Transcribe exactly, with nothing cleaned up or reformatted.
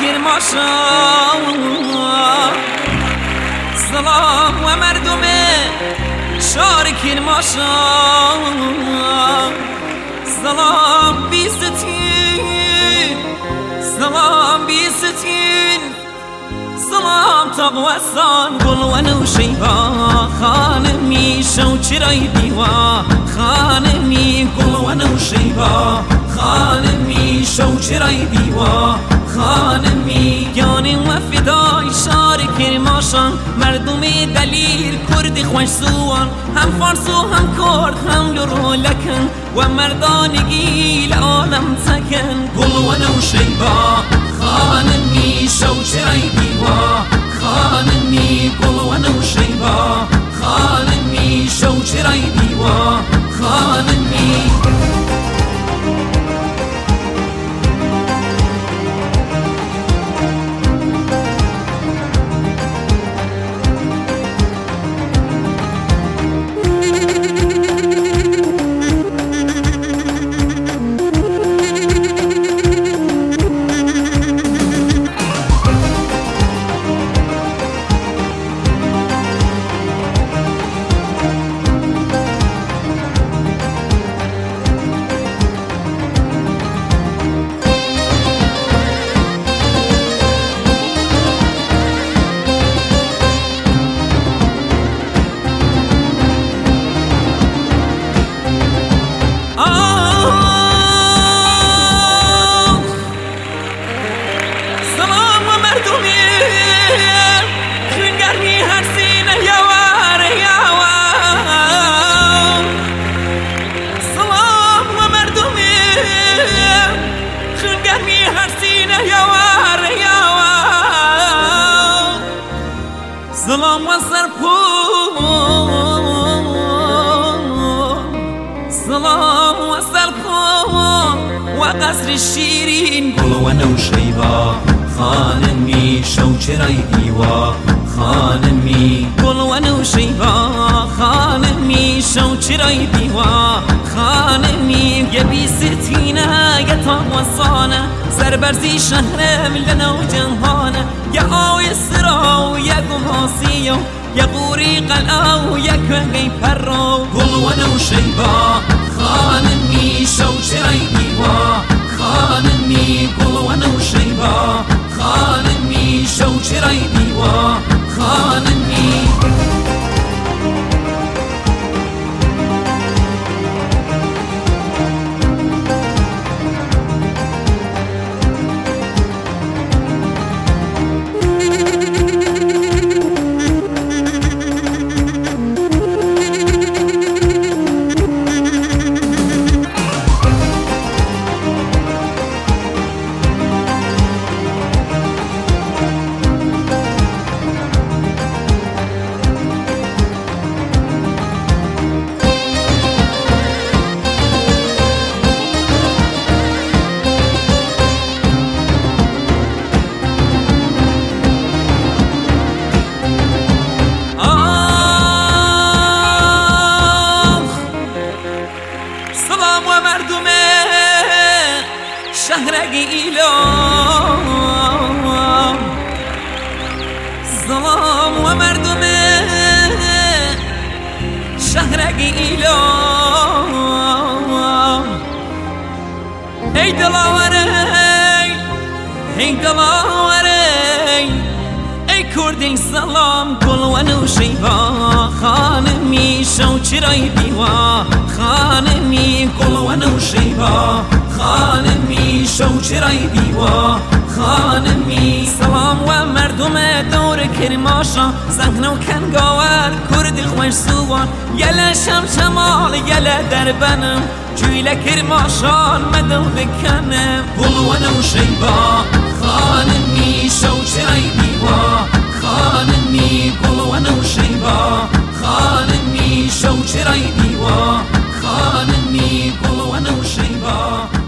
کرماشان سلام و مردم شهر کرماشان سلام بیستین سلام بیستین سلام تقوستان گل و نوشیبا خانمی شو چرای دیوا خانمی گل و نوشیبا خانمی شو چرای دیوا خانمی گیانی و فدای شهر کرماشان مردم دلیر کرد خوش سوان هم فارس و هم کرد هم لرو لکن و مردانگی لعالم سکن گل و نوشیبا خانمی شو چرای دیوا خانمی گل و نوشیبا خانمی شو چرای دیوا خانمی سلام و سرپون سلام و سرپون و قصر شیرین گل و نوشیبا خانمی شو چرای دیوا خانمی گل و نوشیبا خانمی شو چرای دیوا خانمی یه بیستینه یه تاقوستانه سربرزی شهرم لنو جنهانه یا آوی سراو یا گماسیو یا قوری قلعو یا کنگی پرو گل و نوشیبا خانمی شو چرای دیوا خانمی گل و نوشیبا خانمی شو چرای دیوا خانمی شهرگی ایلام سلام و مردم شهرگی ایلام ای دلاوره ای دلاوره ای کردین سلام گل و نوشیبا خانمی شو چرای دیوا خانمی گل و نوشیبا خانمی شو چرای دیوا خانمی سلام و مردم دور کرماشان زنگن و کنگاور کرد خوش سوان یله شم شمال یله دربنم جویل کرماشان مدل بکنم گل و نوشیبا خانمی شو چرای دیوا خانمی گل و نوشیبا خانمی شو چرای دیوا خانمی گل و نوشیبا